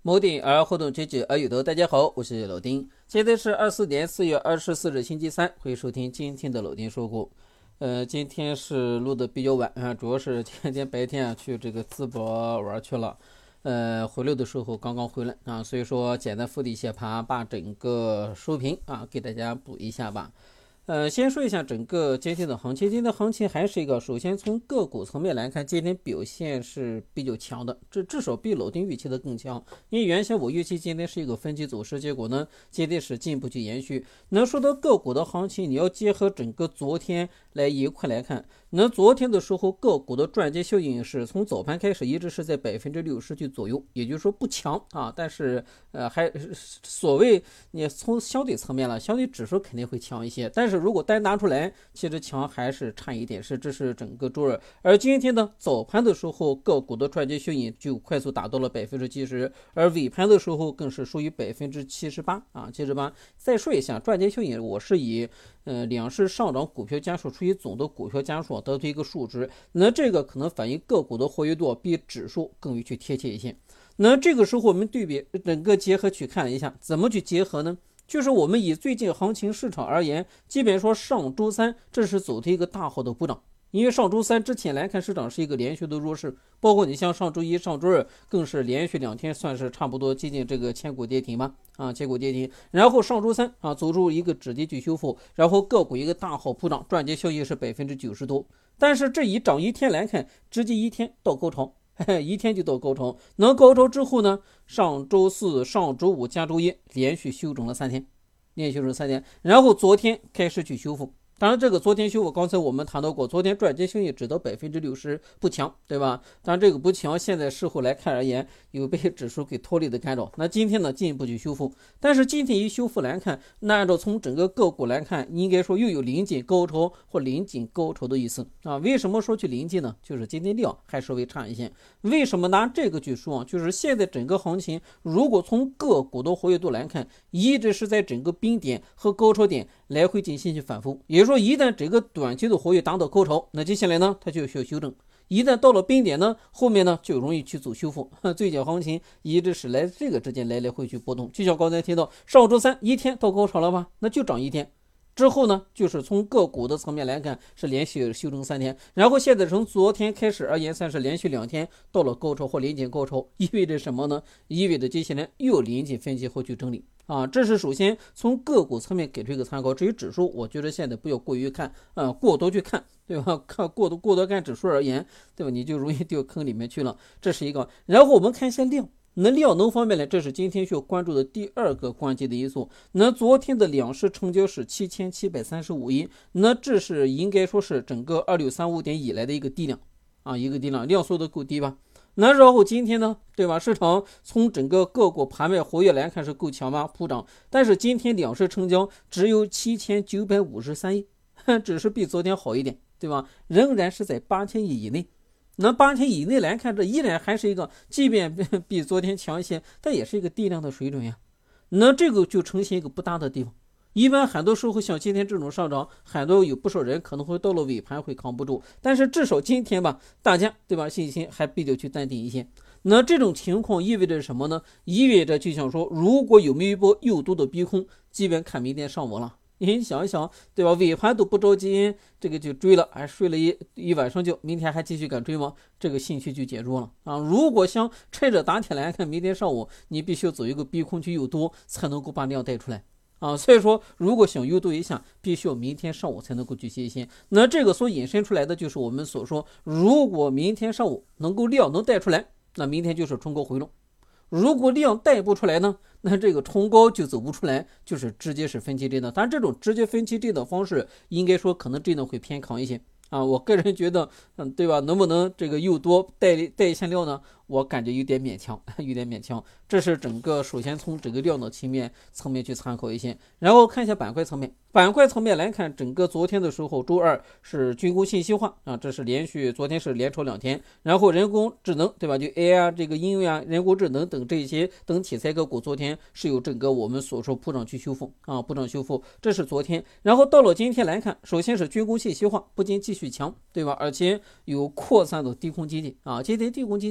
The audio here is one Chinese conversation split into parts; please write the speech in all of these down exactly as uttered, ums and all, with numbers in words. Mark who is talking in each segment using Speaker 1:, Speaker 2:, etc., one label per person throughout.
Speaker 1: 摩顶而互动，举举而有德。大家好，我是老丁。今天是二四年四月二十四日星期三，欢迎收听今天的老丁说股。呃，今天是录的比较晚啊，主要是今天白天啊去这个淄博玩去了，呃，回来的时候刚刚回来啊，所以说简单复习一下盘，把整个收评啊给大家补一下吧。呃，先说一下整个今天的行情，今天的行情还是一个，首先从个股层面来看，今天表现是比较强的，这至少比老丁预期的更强。因为原先我预期今天是一个分级走势，结果呢，今天是进一步去延续。能说到个股的行情，你要结合整个昨天来一块来看。那昨天的时候，个股的赚钱效应是从早盘开始一直是在百分之六十去左右，也就是说不强啊，但是呃还所谓你从相对层面了，相对指数肯定会强一些，但是如果单拿出来，其实强还是差一点，是这是整个周二。而今天的早盘的时候，个股的赚钱效应就快速达到了百分之七十，而尾盘的时候更是属于百分之七十八啊，七十八。再说一下赚钱效应，我是以呃两市上涨股票家数除以总的股票家数得出一个数值，那这个可能反映个股的活跃度比指数更为去贴切一些。那这个时候我们对比整个结合去看一下，怎么去结合呢？就是我们以最近行情市场而言，基本说上周三这是走的一个大好的补涨，因为上周三之前来看市场是一个连续的弱势，包括你像上周一上周二更是连续两天算是差不多接近这个千股跌停吧，啊千股跌停，然后上周三啊走出一个止跌去修复，然后个股一个大好补涨，赚钱效益是百分之九十多，但是这一涨一天来看，直接一天到高潮。一天就到高潮，能高潮之后呢，上周四、上周五加周一连续休整了三天，连续休整三天，然后昨天开始去修复。当然，这个昨天修复，刚才我们谈到过，昨天赚钱效应只到百分之六十，不强，对吧？当然，这个不强，现在事后来看而言，有被指数给脱离的干扰。那今天呢，进一步去修复，但是今天一修复来看，那按照从整个个股来看，应该说又有临近高潮或临近高潮的意思啊。为什么说去临近呢？就是今天量还稍微差一些。为什么拿这个去说啊？就是现在整个行情，如果从个股的活跃度来看，一直是在整个冰点和高潮点来回进行去反复，也就是说，一旦这个短期的活跃达到高潮，那接下来呢，它就需要修正。一旦到了冰点呢，后面呢就容易去走修复。最近行情一直是来这个之间来来回去波动，就像刚才提到，上周三一天到高潮了吧，那就涨一天。之后呢，就是从个股的层面来看，是连续修正三天，然后现在从昨天开始而言，算是连续两天到了高潮或临近高潮，意味着什么呢？意味着接下来又临近分歧后去整理啊。这是首先从个股层面给出一个参考。至于指数，我觉得现在不要过于看啊、呃，过多去看，对吧？看过多过多看指数而言，对吧？你就容易掉坑里面去了，这是一个。然后我们看一下量。那量能方面呢，这是今天需要关注的第二个关键的因素。那昨天的两市成交是七千七百三十五亿，那这是应该说是整个二六三五点以来的一个低量啊，一个低量，量缩的够低吧？那然后今天呢，对吧？市场从整个个股盘面活跃来看是够强吗？普涨，但是今天两市成交只有七千九百五十三亿，只是比昨天好一点，对吧？仍然是在八千亿以内。那八千以内来看，这依然还是一个，即便比昨天强一些，但也是一个低量的水准呀。那这个就呈现一个不大的地方。一般很多时候像今天这种上涨，很多有不少人可能会到了尾盘会扛不住，但是至少今天吧，大家对吧，信心还比较去淡定一些。那这种情况意味着什么呢？意味着就想说，如果有没有一波诱多的逼空，基本看明天上午了。你想一想，对吧？尾盘都不着急，这个就追了，还睡了一一晚上觉，明天还继续敢追吗？这个兴趣就减弱了啊！如果想趁着打铁来看，明天上午你必须要走一个逼空去诱多，才能够把量带出来啊！所以说，如果想诱多一下，必须要明天上午才能够去接线。那这个所引申出来的就是我们所说，如果明天上午能够量能带出来，那明天就是冲高回落。如果量带不出来呢，那这个冲高就走不出来，就是直接是分歧震荡。但这种直接分歧震荡方式，应该说可能震荡会偏强一些啊。我个人觉得，嗯，对吧？能不能这个又多带带一线料呢？我感觉有点勉强，有点勉强。这是整个首先从整个量的层面层面去参考一些，然后看一下板块层面。板块层面来看，整个昨天的时候，周二是军工信息化啊，这是连续昨天是连炒两天，然后人工智能对吧？就 A I 啊，这个应用啊，人工智能等这些等题材个股，昨天是有整个我们所说普涨去修复啊，普涨修复，这是昨天。然后到了今天来看，首先是军工信息化不仅继续强，对吧？而且有扩散的低空经济啊，今天低空经济。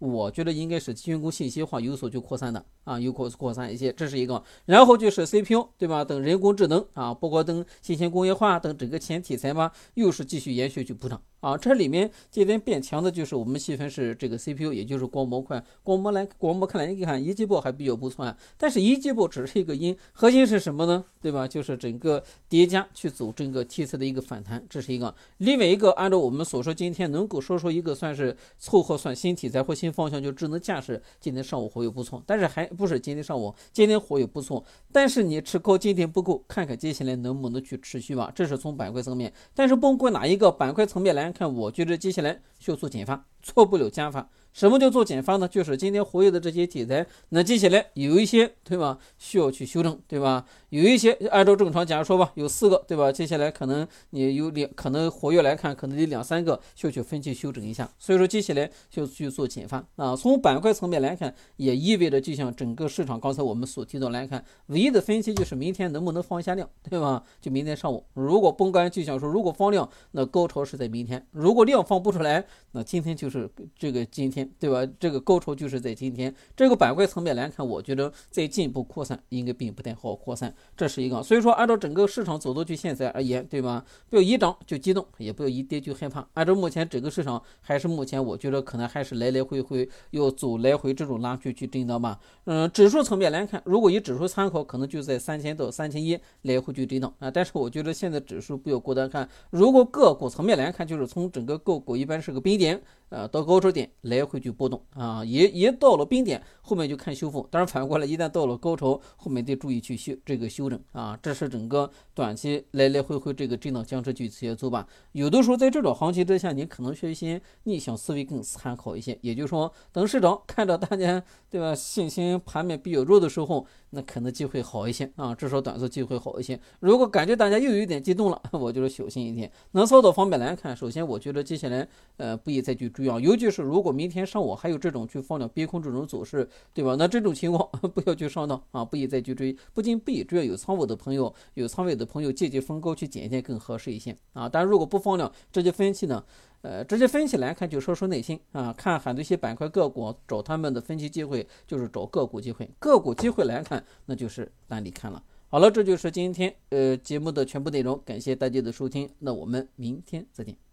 Speaker 1: 我觉得应该是军工信息化有所去扩散的啊，有所扩散一些，这是一个。然后就是 C P U 对吧？等人工智能啊，包括等新型工业化等整个前题材嘛，又是继续延续去补涨啊。这里面今天变强的就是我们细分是这个 C P U， 也就是光模块。光模来光模看来你看一季报还比较不错啊，但是一季报只是一个因，核心是什么呢？对吧？就是整个叠加去走整个题材的一个反弹，这是一个。另外一个，按照我们所说，今天能够说出一个算是凑合算新题材或新方向，就智能驾驶，今天上午活跃不错，但是还不是今天上午，今天活跃不错，但是你持高今天不够，看看接下来能不能去持续吧，这是从板块层面。但是不管哪一个板块层面来看，我觉得接下来需要做减发，错不了加发。什么叫做减发呢？就是今天活跃的这些题材，那接下来有一些对吧，需要去修正，对吧？有一些按照正常假如说吧，有四个对吧？接下来可能你有两，可能活跃来看，可能有两三个需要去分期修正一下。所以说接下来就去做减发啊。从板块层面来看，也意味着就像整个市场刚才我们所提到来看，唯一的分歧就是明天能不能放下量，对吧？就明天上午，如果崩干就想说，如果放量，那高潮是在明天；如果量放不出来，那今天就是这个今天。对吧？这个高潮就是在今天。这个板块层面来看，我觉得在进一步扩散应该并不太好扩散，这是一个。所以说，按照整个市场走到去现在而言，对吧？不要一涨就激动，也不要一跌就害怕。按照目前整个市场，还是目前我觉得可能还是来来回回要走来回这种拉锯去震荡吧。嗯，指数层面来看，如果以指数参考，可能就在三千到三千一来回去震荡啊。但是我觉得现在指数不要过单看，如果个股层面来看，就是从整个个股一般是个冰点。呃，到高潮点来回去波动啊，也也到了冰点，后面就看修复。当然反过来，一旦到了高潮，后面得注意去修这个修正啊。这是整个短期来来回回这个震荡僵持去协作吧。有的时候在这种行情之下，你可能需要一些逆向思维更参考一些。也就是说，等市场看到大家对吧信心盘面比较弱的时候，那可能机会好一些啊，至少短期机会好一些。如果感觉大家又有一点激动了，我就是小心一点。能操作方面来看，首先我觉得接下来呃不宜再去追啊，尤其是如果明天上午还有这种去放量逼空这种走势，对吧？那这种情况不要去上当啊，不宜再去追。不仅不宜追，有仓位的朋友，有仓位的朋友借机逢高去减一减更合适一些啊。但如果不放量，直接分期呢？呃，直接分析来看，就说说内心啊，看很多一些板块个股找他们的分析机会，就是找个股机会。个股机会来看，那就是单里看了。好了，这就是今天呃节目的全部内容，感谢大家的收听，那我们明天再见。